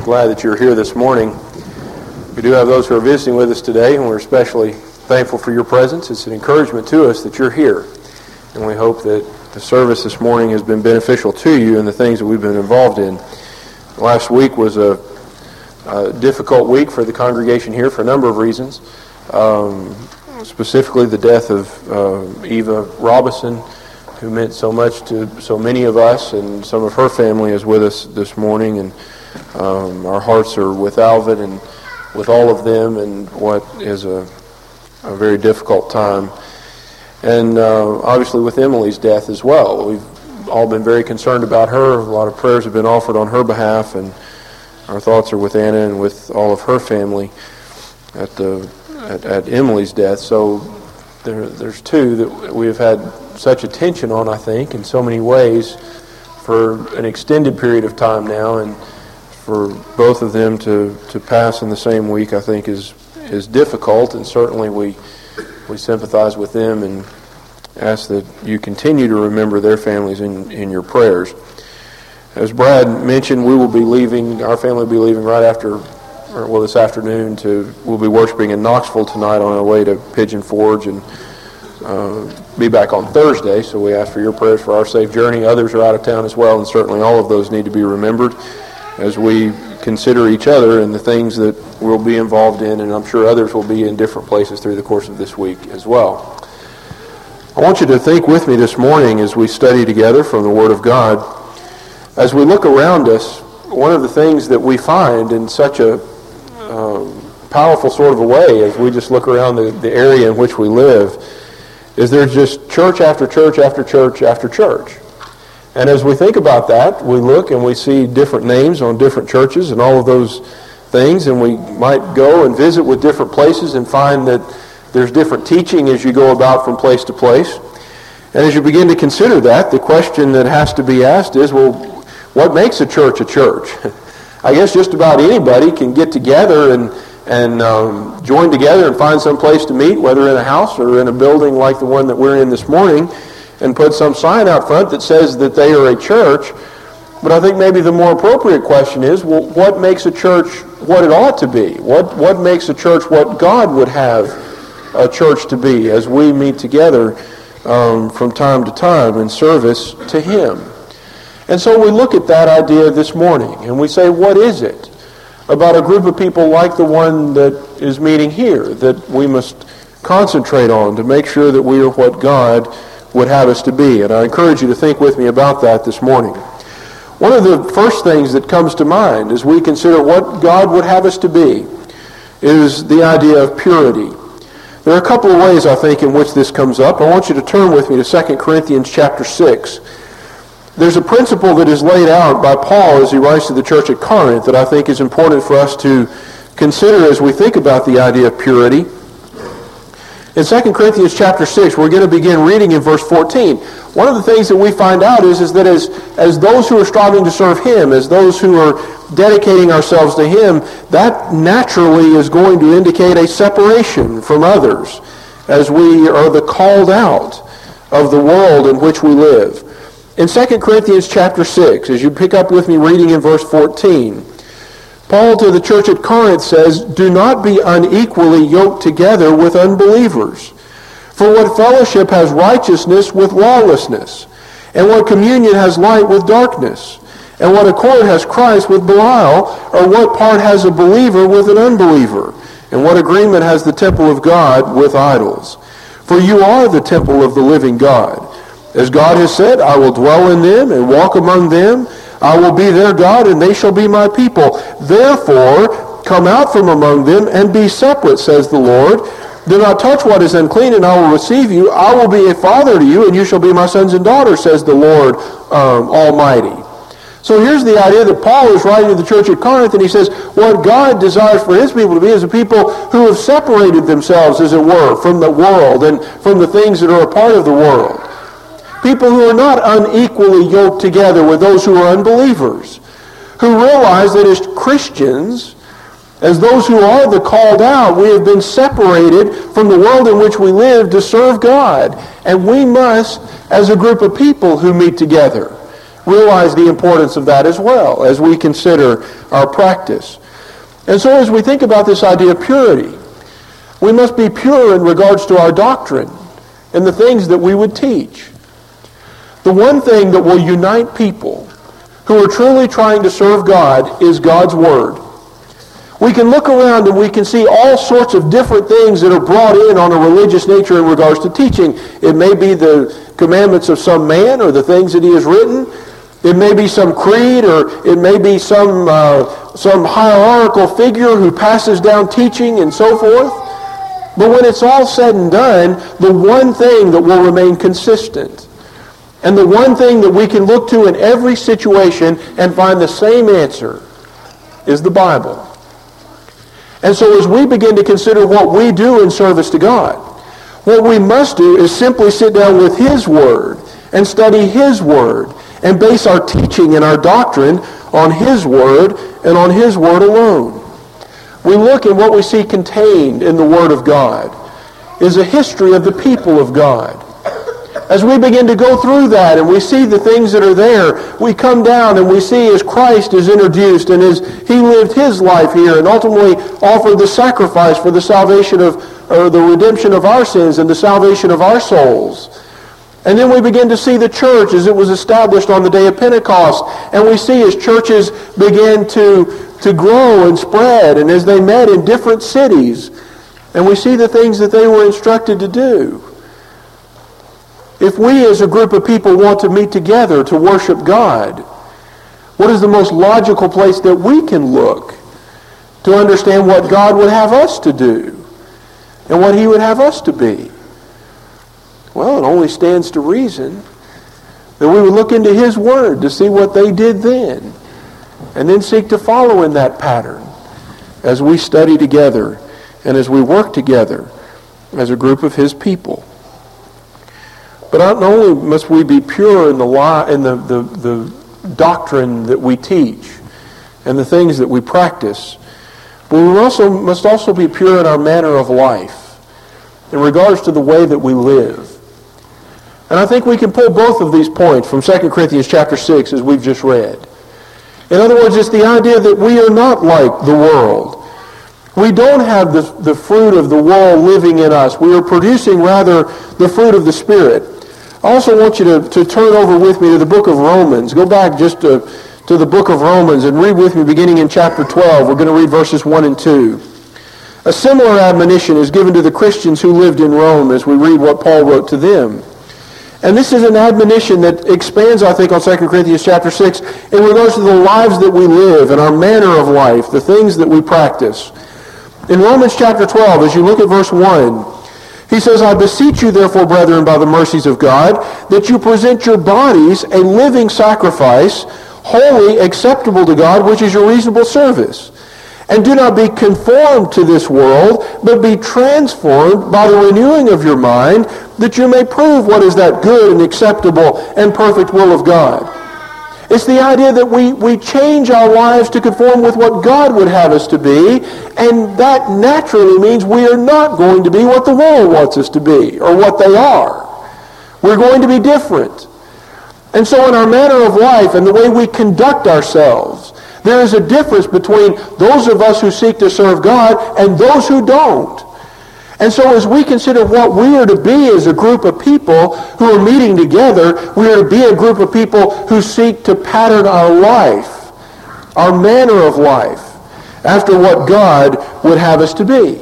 glad that you're here this morning. We do have those who are visiting with us today, and we're especially thankful for your presence. It's an encouragement to us that you're here, and we hope that the service this morning has been beneficial to you in the things that we've been involved in. Last week was a difficult week for the congregation here for a number of reasons. Specifically the death of Eva Robinson, who meant so much to so many of us, and some of her family is with us this morning, and our hearts are with Alvin and with all of them, and what is a very difficult time. And obviously with Emily's death as well. We've all been very concerned about her. A lot of prayers have been offered on her behalf, and our thoughts are with Anna and with all of her family at Emily's death. So there's two that we have had such attention on, I think, in so many ways for an extended period of time now, and for both of them to pass in the same week, I think, is difficult, and certainly we sympathize with them and ask that you continue to remember their families in your prayers. As Brad mentioned, our family will be leaving right after, this afternoon we'll be worshiping in Knoxville tonight on our way to Pigeon Forge, and be back on Thursday, so we ask for your prayers for our safe journey. Others are out of town as well, and certainly all of those need to be remembered as we consider each other and the things that we'll be involved in, and I'm sure others will be in different places through the course of this week as well. I want you to think with me this morning as we study together from the Word of God. As we look around us, one of the things that we find in such a powerful sort of a way as we just look around the area in which we live is there's just church after church after church after church. And as we think about that, we look and we see different names on different churches and all of those things, and we might go and visit with different places and find that there's different teaching as you go about from place to place. And as you begin to consider that, the question that has to be asked is, well, what makes a church a church? I guess just about anybody can get together and join together and find some place to meet, whether in a house or in a building like the one that we're in this morning, and put some sign out front that says that they are a church. But I think maybe the more appropriate question is, well, what makes a church what it ought to be? What makes a church what God would have a church to be as we meet together from time to time in service to Him? And so we look at that idea this morning, and we say, what is it about a group of people like the one that is meeting here that we must concentrate on to make sure that we are what God would have us to be? And I encourage you to think with me about that this morning. One of the first things that comes to mind as we consider what God would have us to be is the idea of purity. There are a couple of ways, I think, in which this comes up. I want you to turn with me to 2 Corinthians chapter 6. There's a principle that is laid out by Paul as he writes to the church at Corinth that I think is important for us to consider as we think about the idea of purity. In 2 Corinthians chapter 6, we're going to begin reading in verse 14. One of the things that we find out is that as those who are striving to serve Him, as those who are dedicating ourselves to Him, that naturally is going to indicate a separation from others as we are the called out of the world in which we live. In 2 Corinthians chapter 6, as you pick up with me reading in verse 14, Paul to the church at Corinth says, "Do not be unequally yoked together with unbelievers. For what fellowship has righteousness with lawlessness? And what communion has light with darkness? And what accord has Christ with Belial? Or what part has a believer with an unbeliever? And what agreement has the temple of God with idols? For you are the temple of the living God. As God has said, I will dwell in them and walk among them. I will be their God, and they shall be my people. Therefore, come out from among them and be separate, says the Lord. Do not touch what is unclean, and I will receive you. I will be a father to you, and you shall be my sons and daughters, says the Lord Almighty." So here's the idea that Paul is writing to the church at Corinth, and he says what God desires for His people to be is a people who have separated themselves, as it were, from the world and from the things that are a part of the world. People who are not unequally yoked together with those who are unbelievers, who realize that as Christians, as those who are the called out, we have been separated from the world in which we live to serve God. And we must, as a group of people who meet together, realize the importance of that as well as we consider our practice. And so as we think about this idea of purity, we must be pure in regards to our doctrine and the things that we would teach. The one thing that will unite people who are truly trying to serve God is God's Word. We can look around and we can see all sorts of different things that are brought in on a religious nature in regards to teaching. It may be the commandments of some man or the things that he has written. It may be some creed, or it may be some hierarchical figure who passes down teaching and so forth. But when it's all said and done, the one thing that will remain consistent, and the one thing that we can look to in every situation and find the same answer, is the Bible. And so as we begin to consider what we do in service to God, what we must do is simply sit down with His Word and study His Word and base our teaching and our doctrine on His Word and on His Word alone. We look at what we see contained in the Word of God is a history of the people of God. As we begin to go through that and we see the things that are there, we come down and we see as Christ is introduced and as He lived His life here and ultimately offered the sacrifice for the salvation of, or the redemption of our sins and the salvation of our souls. And then we begin to see the church as it was established on the day of Pentecost. And we see as churches began to grow and spread and as they met in different cities. And we see the things that they were instructed to do. If we as a group of people want to meet together to worship God, what is the most logical place that we can look to understand what God would have us to do and what He would have us to be? Well, it only stands to reason that we would look into His Word to see what they did then, and then seek to follow in that pattern as we study together and as we work together as a group of His people. But not only must we be pure in the doctrine that we teach and the things that we practice, but we must also be pure in our manner of life in regards to the way that we live. And I think we can pull both of these points from 2 Corinthians chapter 6 as we've just read. In other words, it's the idea that we are not like the world. We don't have the fruit of the world living in us. We are producing rather the fruit of the Spirit. I also want you to turn over with me to the book of Romans. Go back just to the book of Romans and read with me beginning in chapter 12. We're going to read verses 1 and 2. A similar admonition is given to the Christians who lived in Rome as we read what Paul wrote to them. And this is an admonition that expands, I think, on 2 Corinthians chapter 6 in regards to the lives that we live and our manner of life, the things that we practice. In Romans chapter 12, as you look at verse 1, he says, I beseech you, therefore, brethren, by the mercies of God, that you present your bodies a living sacrifice, holy, acceptable to God, which is your reasonable service. And do not be conformed to this world, but be transformed by the renewing of your mind, that you may prove what is that good and acceptable and perfect will of God. It's the idea that we change our lives to conform with what God would have us to be, and that naturally means we are not going to be what the world wants us to be, or what they are. We're going to be different. And so in our manner of life and the way we conduct ourselves, there is a difference between those of us who seek to serve God and those who don't. And so as we consider what we are to be as a group of people who are meeting together, we are to be a group of people who seek to pattern our life, our manner of life, after what God would have us to be.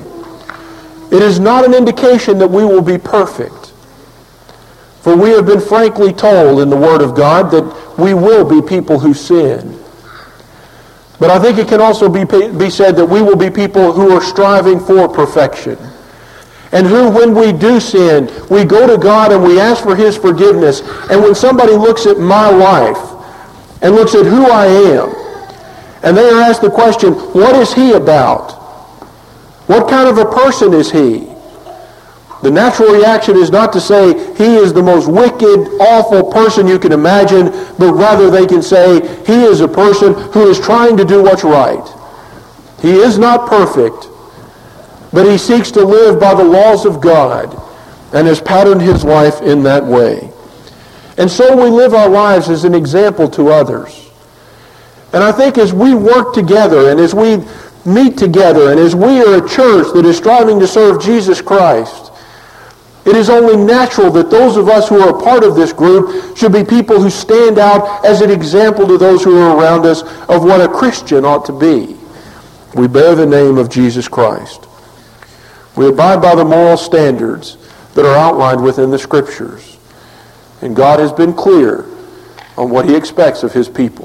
It is not an indication that we will be perfect. For we have been frankly told in the Word of God that we will be people who sin. But I think it can also be said that we will be people who are striving for perfection. And who, when we do sin, we go to God and we ask for His forgiveness. And when somebody looks at my life and looks at who I am, and they are asked the question, what is he about? What kind of a person is he? The natural reaction is not to say he is the most wicked, awful person you can imagine, but rather they can say he is a person who is trying to do what's right. He is not perfect, but he seeks to live by the laws of God and has patterned his life in that way. And so we live our lives as an example to others. And I think as we work together and as we meet together and as we are a church that is striving to serve Jesus Christ, it is only natural that those of us who are a part of this group should be people who stand out as an example to those who are around us of what a Christian ought to be. We bear the name of Jesus Christ. We abide by the moral standards that are outlined within the Scriptures. And God has been clear on what He expects of His people.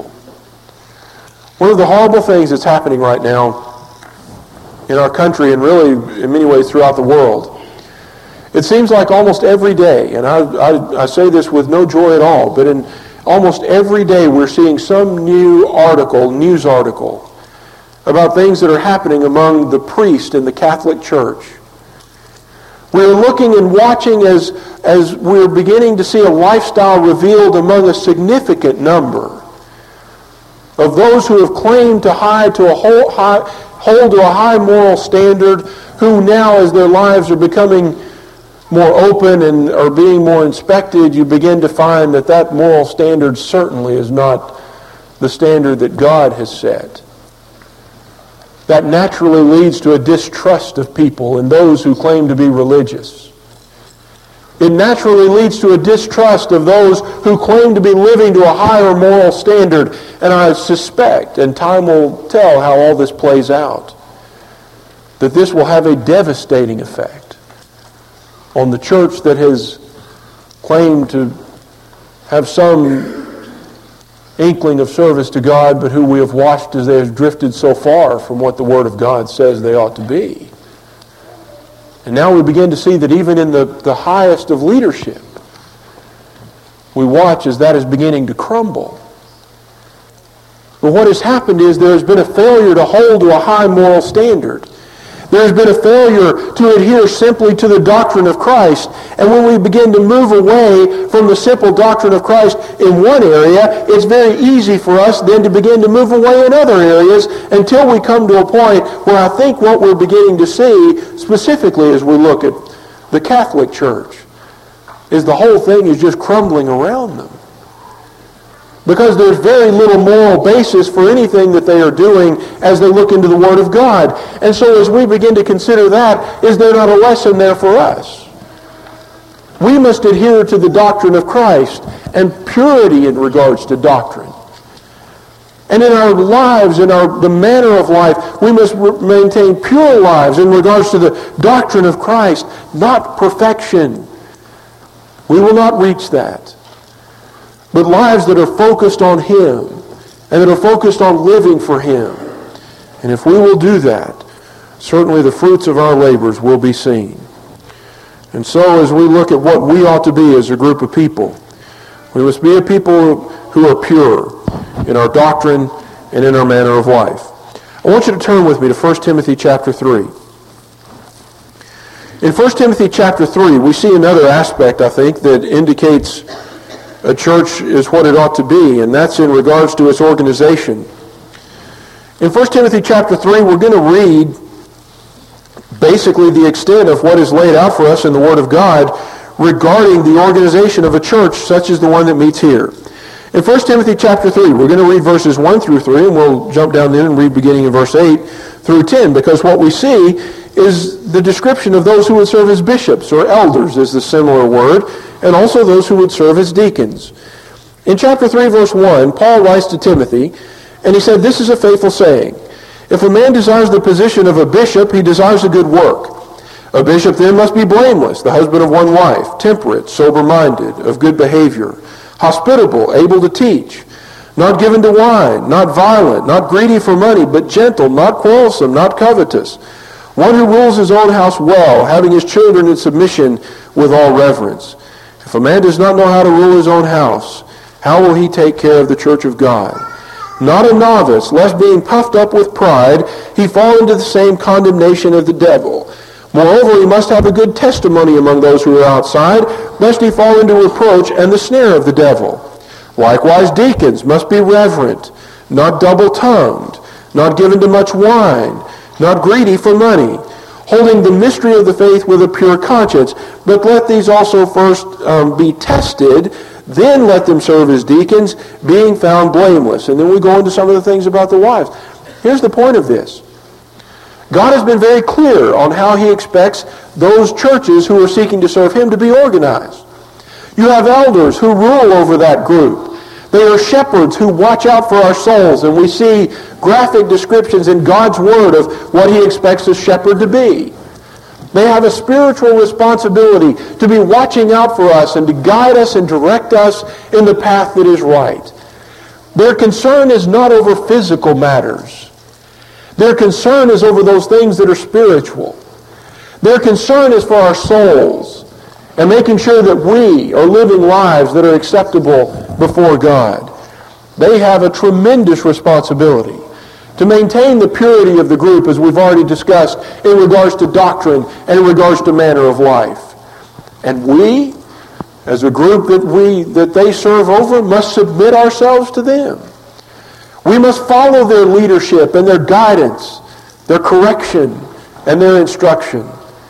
One of the horrible things that's happening right now in our country and really in many ways throughout the world, it seems like almost every day, and I say this with no joy at all, but in almost every day we're seeing some new news article, about things that are happening among the priests in the Catholic Church. We're looking and watching as we're beginning to see a lifestyle revealed among a significant number of those who have claimed to hold to a high moral standard, who now, as their lives are becoming more open and are being more inspected, you begin to find that that moral standard certainly is not the standard that God has set. That naturally leads to a distrust of people and those who claim to be religious. It naturally leads to a distrust of those who claim to be living to a higher moral standard. And I suspect, and time will tell how all this plays out, that this will have a devastating effect on the church that has claimed to have some inkling of service to God, but who we have watched as they have drifted so far from what the Word of God says they ought to be. And now we begin to see that even in the highest of leadership, we watch as that is beginning to crumble. But what has happened is there has been a failure to hold to a high moral standard. There has been a failure to adhere simply to the doctrine of Christ. And when we begin to move away from the simple doctrine of Christ in one area, it's very easy for us then to begin to move away in other areas until we come to a point where I think what we're beginning to see, specifically as we look at the Catholic Church, is the whole thing is just crumbling around them. Because there's very little moral basis for anything that they are doing as they look into the Word of God. And so as we begin to consider that, is there not a lesson there for us? We must adhere to the doctrine of Christ and purity in regards to doctrine. And in our lives, in the manner of life, we must maintain pure lives in regards to the doctrine of Christ, not perfection. We will not reach that. But lives that are focused on Him and that are focused on living for Him. And if we will do that, certainly the fruits of our labors will be seen. And so as we look at what we ought to be as a group of people, we must be a people who are pure in our doctrine and in our manner of life. I want you to turn with me to 1 Timothy chapter 3. In 1 Timothy chapter 3, we see another aspect, I think, that indicates a church is what it ought to be, and that's in regards to its organization. In 1 Timothy chapter 3, we're going to read basically the extent of what is laid out for us in the Word of God regarding the organization of a church such as the one that meets here. In 1 Timothy chapter 3, we're going to read verses 1 through 3, and we'll jump down in and read beginning in verse 8 through 10, because what we see is the description of those who would serve as bishops, or elders is the similar word, and also those who would serve as deacons. In chapter 3, verse 1, Paul writes to Timothy, and he said, "This is a faithful saying. If a man desires the position of a bishop, he desires a good work. A bishop then must be blameless, the husband of one wife, temperate, sober-minded, of good behavior, hospitable, able to teach, not given to wine, not violent, not greedy for money, but gentle, not quarrelsome, not covetous. One who rules his own house well, having his children in submission with all reverence. If a man does not know how to rule his own house, how will he take care of the church of God? Not a novice, lest being puffed up with pride, he fall into the same condemnation of the devil. Moreover, he must have a good testimony among those who are outside, lest he fall into reproach and the snare of the devil. Likewise, deacons must be reverent, not double-tongued, not given to much wine, not greedy for money, holding the mystery of the faith with a pure conscience. But let these also first be tested, Then let them serve as deacons, being found blameless. And then we go into some of the things about the wives. Here's the point of this. God has been very clear on how he expects those churches who are seeking to serve him to be organized. You have elders who rule over that group. They are shepherds who watch out for our souls, and we see graphic descriptions in God's Word of what he expects a shepherd to be. They have a spiritual responsibility to be watching out for us and to guide us and direct us in the path that is right. Their concern is not over physical matters. Their concern is over those things that are spiritual. Their concern is for our souls and making sure that we are living lives that are acceptable before God. They have a tremendous responsibility to maintain the purity of the group, as we've already discussed, in regards to doctrine and in regards to manner of life. And we, as a group that they serve over, must submit ourselves to them. We must follow their leadership and their guidance, their correction, and their instruction.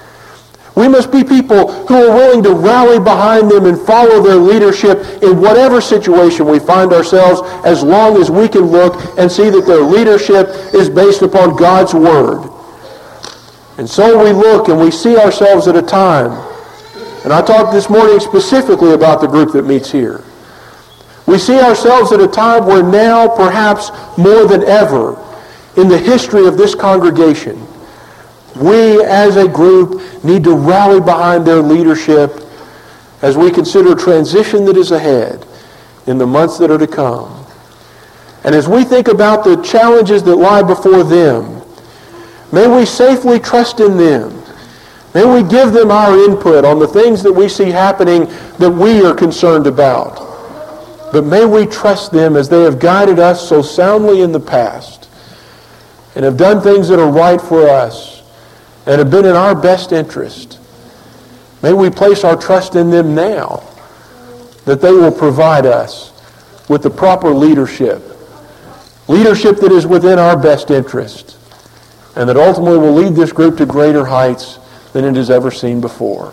We must be people who are willing to rally behind them and follow their leadership in whatever situation we find ourselves, as long as we can look and see that their leadership is based upon God's Word. And so we look and we see ourselves at a time, and I talked this morning specifically about the group that meets here. We see ourselves at a time where now, perhaps more than ever, in the history of this congregation, we as a group need to rally behind their leadership as we consider transition that is ahead in the months that are to come. And as we think about the challenges that lie before them, may we safely trust in them. May we give them our input on the things that we see happening that we are concerned about. But may we trust them as they have guided us so soundly in the past and have done things that are right for us and have been in our best interest. May we place our trust in them now, that they will provide us with the proper leadership that is within our best interest, and that ultimately will lead this group to greater heights than it has ever seen before.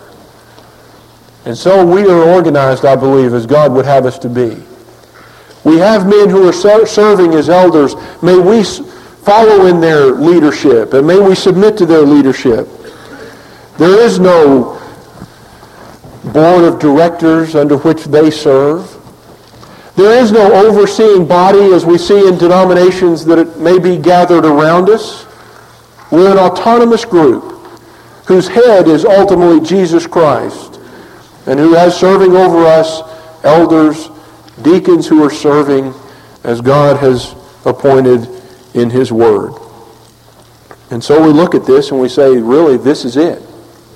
And so we are organized, I believe, as God would have us to be. We have men who are serving as elders. May we follow in their leadership, and may we submit to their leadership. There is no board of directors under which they serve. There is no overseeing body as we see in denominations that it may be gathered around us. We're an autonomous group whose head is ultimately Jesus Christ, and who has serving over us elders, deacons who are serving as God has appointed in his Word. And so we look at this and we say, really, this is it.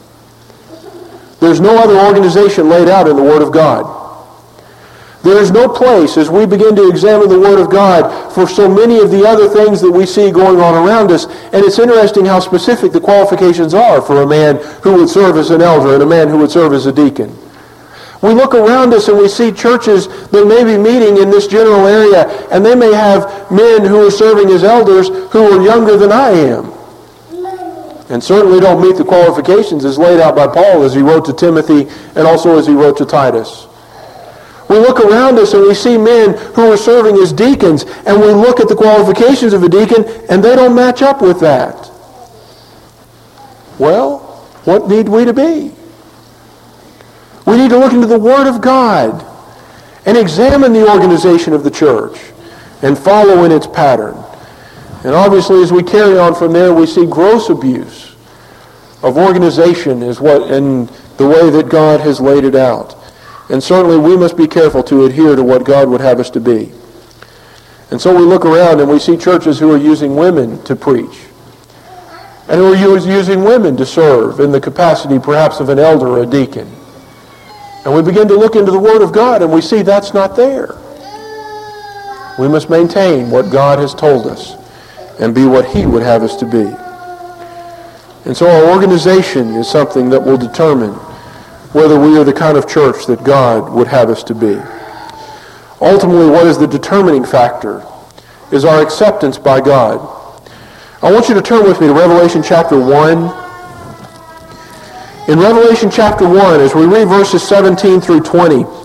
There's no other organization laid out in the Word of God. There is no place, as we begin to examine the Word of God, for so many of the other things that we see going on around us. And it's interesting how specific the qualifications are for a man who would serve as an elder and a man who would serve as a deacon. We look around us and we see churches that may be meeting in this general area, and they may have men who are serving as elders who are younger than I am, and certainly don't meet the qualifications as laid out by Paul as he wrote to Timothy and also as he wrote to Titus. We look around us and we see men who are serving as deacons, and we look at the qualifications of a deacon and they don't match up with that. Well, what need we to be? We need to look into the Word of God and examine the organization of the church and follow in its pattern. And obviously, as we carry on from there, we see gross abuse of organization in the way that God has laid it out. And certainly we must be careful to adhere to what God would have us to be. And so we look around and we see churches who are using women to preach, and who are using women to serve in the capacity perhaps of an elder or a deacon. And we begin to look into the Word of God and we see that's not there. We must maintain what God has told us and be what He would have us to be. And so our organization is something that will determine whether we are the kind of church that God would have us to be. Ultimately, what is the determining factor is our acceptance by God. I want you to turn with me to Revelation chapter 1. In Revelation chapter 1, as we read verses 17 through 20,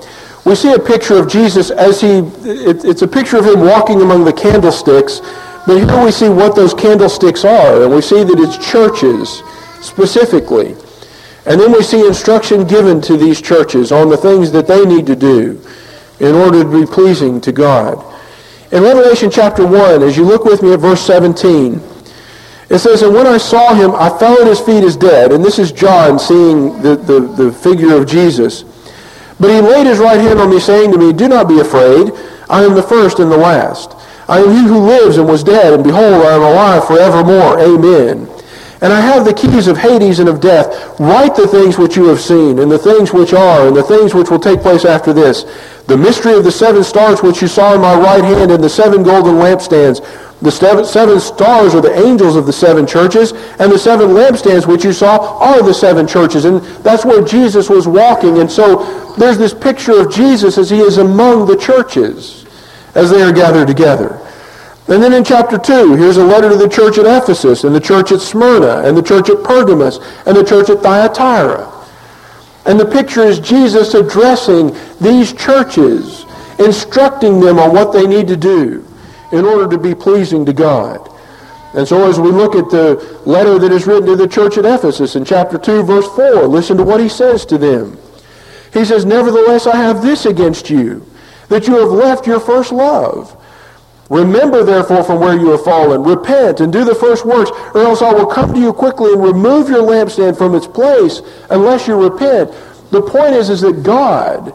we see a picture of Jesus as it's a picture of him walking among the candlesticks, but here we see what those candlesticks are, and we see that it's churches specifically. And then we see instruction given to these churches on the things that they need to do in order to be pleasing to God. In Revelation chapter 1, as you look with me at verse 17, it says, "And when I saw him, I fell at his feet as dead." And this is John seeing the figure of Jesus. "But he laid his right hand on me, saying to me, 'Do not be afraid. I am the first and the last. I am he who lives and was dead, and behold, I am alive forevermore. Amen. And I have the keys of Hades and of death. Write the things which you have seen, and the things which are, and the things which will take place after this. The mystery of the 7 stars which you saw in my right hand, and the 7 golden lampstands. The 7 stars are the angels of the 7 churches, and the 7 lampstands which you saw are the 7 churches." And that's where Jesus was walking. And so there's this picture of Jesus as he is among the churches, as they are gathered together. And then in chapter 2, here's a letter to the church at Ephesus, and the church at Smyrna, and the church at Pergamos, and the church at Thyatira. And the picture is Jesus addressing these churches, instructing them on what they need to do in order to be pleasing to God. And so as we look at the letter that is written to the church at Ephesus in chapter 2, verse 4, listen to what he says to them. He says, "Nevertheless, I have this against you, that you have left your first love. Remember, therefore, from where you have fallen. Repent and do the first works, or else I will come to you quickly and remove your lampstand from its place unless you repent." The point is that God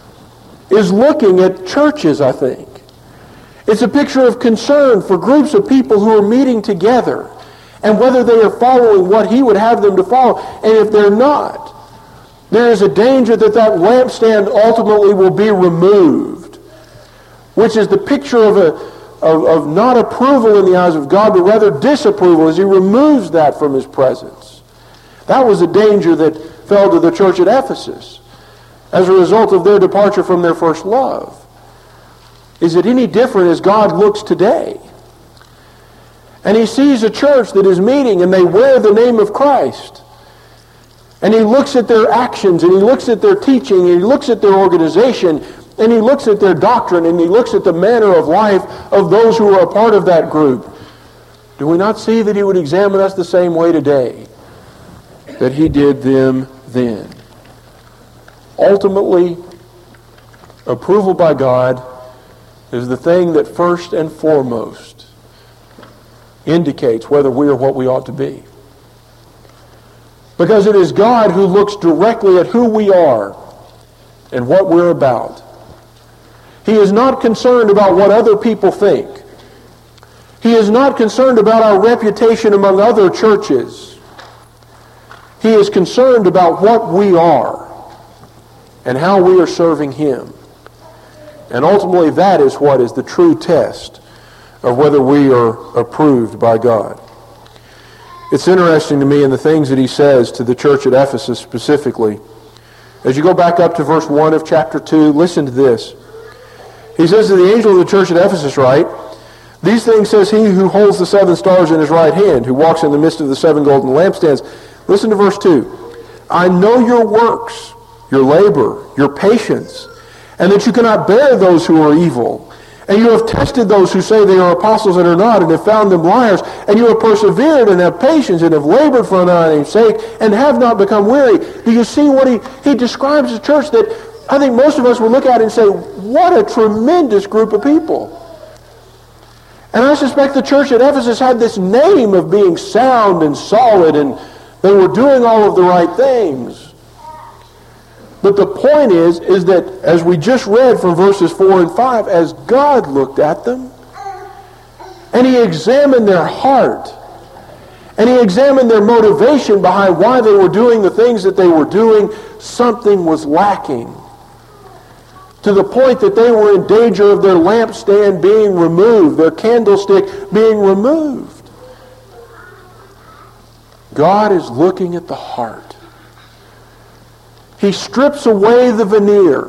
is looking at churches, I think. It's a picture of concern for groups of people who are meeting together and whether they are following what he would have them to follow. And if they're not, there is a danger that that lampstand ultimately will be removed, which is the picture of not approval in the eyes of God, but rather disapproval as he removes that from his presence. That was a danger that fell to the church at Ephesus as a result of their departure from their first love. Is it any different as God looks today? And he sees a church that is meeting and they wear the name of Christ. And he looks at their actions, and he looks at their teaching, and he looks at their organization, and he looks at their doctrine, and he looks at the manner of life of those who are a part of that group. Do we not see that he would examine us the same way today that he did them then? Ultimately, approval by God is the thing that first and foremost indicates whether we are what we ought to be. Because it is God who looks directly at who we are and what we're about. He is not concerned about what other people think. He is not concerned about our reputation among other churches. He is concerned about what we are and how we are serving him. And ultimately that is what is the true test of whether we are approved by God. It's interesting to me in the things that he says to the church at Ephesus specifically. As you go back up to verse 1 of chapter 2, listen to this. He says to the angel of the church at Ephesus, right? "These things says he who holds the 7 stars in his right hand, who walks in the midst of the 7 golden lampstands." Listen to verse 2. "I know your works, your labor, your patience, and that you cannot bear those who are evil. And you have tested those who say they are apostles and are not, and have found them liars. And you have persevered and have patience and have labored for my name's sake and have not become weary." Do you see what he describes a church that I think most of us would look at and say, what a tremendous group of people. And I suspect the church at Ephesus had this name of being sound and solid, and they were doing all of the right things. But the point is that, as we just read from verses 4 and 5, as God looked at them, and he examined their heart, and he examined their motivation behind why they were doing the things that they were doing, something was lacking. To the point that they were in danger of their lampstand being removed, their candlestick being removed. God is looking at the heart. He strips away the veneer.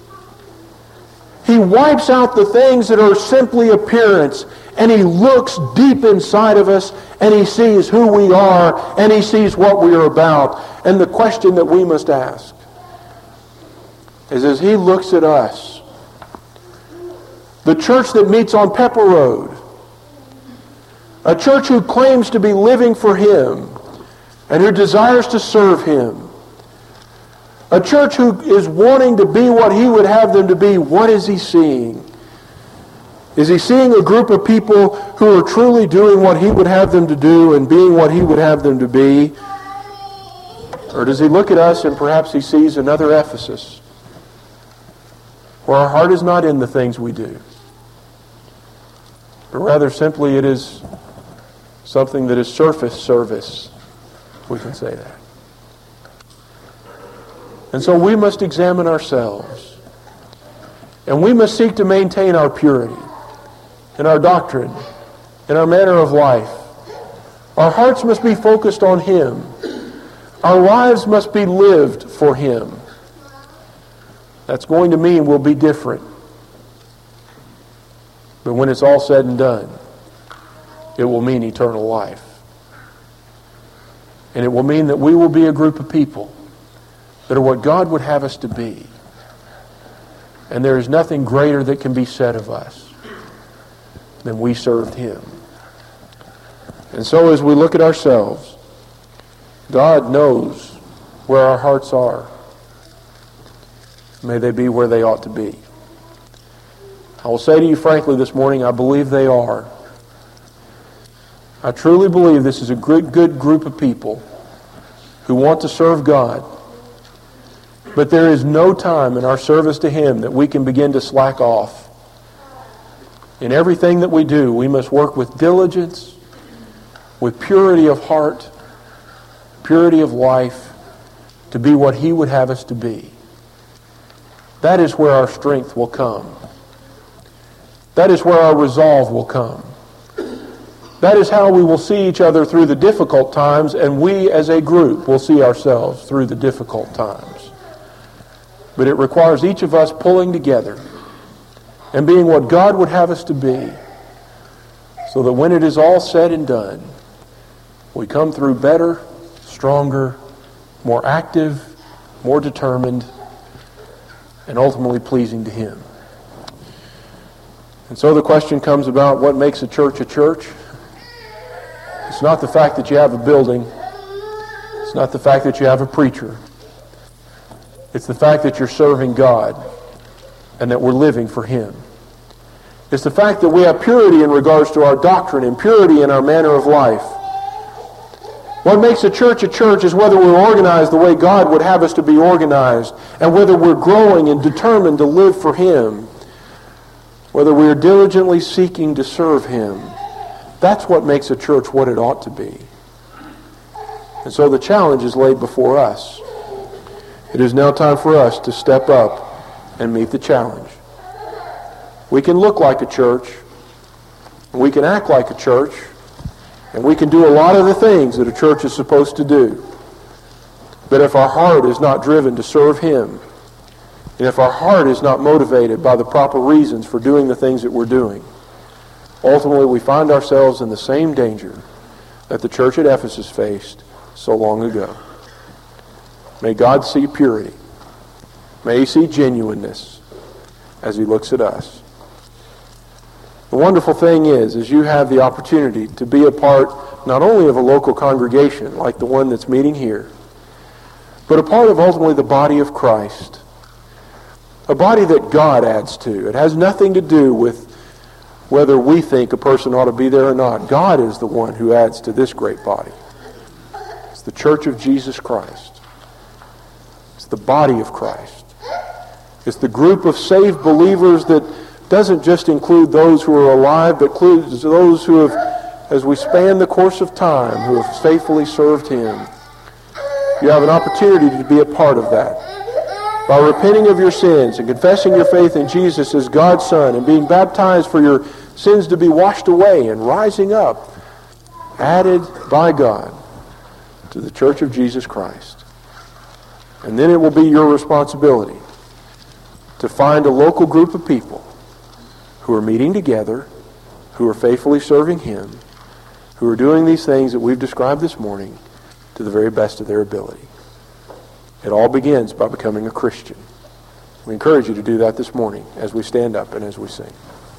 He wipes out the things that are simply appearance, and he looks deep inside of us, and he sees who we are, and he sees what we are about, and the question that we must ask. is as He looks at us. The church that meets on Pepper Road, a church who claims to be living for Him and who desires to serve Him, a church who is wanting to be what He would have them to be. What is He seeing? Is He seeing a group of people who are truly doing what He would have them to do and being what He would have them to be? Or does He look at us and perhaps He sees another Ephesus, where our heart is not in the things we do, but rather simply it is something that is surface service, if we can say that. And so we must examine ourselves, and we must seek to maintain our purity in our doctrine, in our manner of life. Our hearts must be focused on Him. Our lives must be lived for Him. That's going to mean we'll be different. But when it's all said and done, it will mean eternal life. And it will mean that we will be a group of people that are what God would have us to be. And there is nothing greater that can be said of us than we served Him. And so as we look at ourselves, God knows where our hearts are. May they be where they ought to be. I will say to you frankly this morning, I believe they are. I truly believe this is a good group of people who want to serve God. But there is no time in our service to Him that we can begin to slack off. In everything that we do, we must work with diligence, with purity of heart, purity of life, to be what He would have us to be. That is where our strength will come. That is where our resolve will come. That is how we will see each other through the difficult times, and we as a group will see ourselves through the difficult times. But it requires each of us pulling together and being what God would have us to be, so that when it is all said and done, we come through better, stronger, more active, more determined, and ultimately pleasing to Him. And so the question comes about, what makes a church a church? It's not the fact that you have a building. It's not the fact that you have a preacher. It's the fact that you're serving God and that we're living for Him. It's the fact that we have purity in regards to our doctrine and purity in our manner of life. What makes a church is whether we're organized the way God would have us to be organized, and whether we're growing and determined to live for Him, whether we are diligently seeking to serve Him. That's what makes a church what it ought to be. And so the challenge is laid before us. It is now time for us to step up and meet the challenge. We can look like a church, we can act like a church, and we can do a lot of the things that a church is supposed to do. But if our heart is not driven to serve Him, and if our heart is not motivated by the proper reasons for doing the things that we're doing, ultimately we find ourselves in the same danger that the church at Ephesus faced so long ago. May God see purity. May He see genuineness as He looks at us. The wonderful thing is you have the opportunity to be a part not only of a local congregation like the one that's meeting here, but a part of ultimately the body of Christ. A body that God adds to. It has nothing to do with whether we think a person ought to be there or not. God is the one who adds to this great body. It's the church of Jesus Christ. It's the body of Christ. It's the group of saved believers that doesn't just include those who are alive, but includes those who have, as we span the course of time, who have faithfully served Him. You have an opportunity to be a part of that. By repenting of your sins and confessing your faith in Jesus as God's Son and being baptized for your sins to be washed away and rising up, added by God to the church of Jesus Christ. And then it will be your responsibility to find a local group of people who are meeting together, who are faithfully serving Him, who are doing these things that we've described this morning to the very best of their ability. It all begins by becoming a Christian. We encourage you to do that this morning as we stand up and as we sing.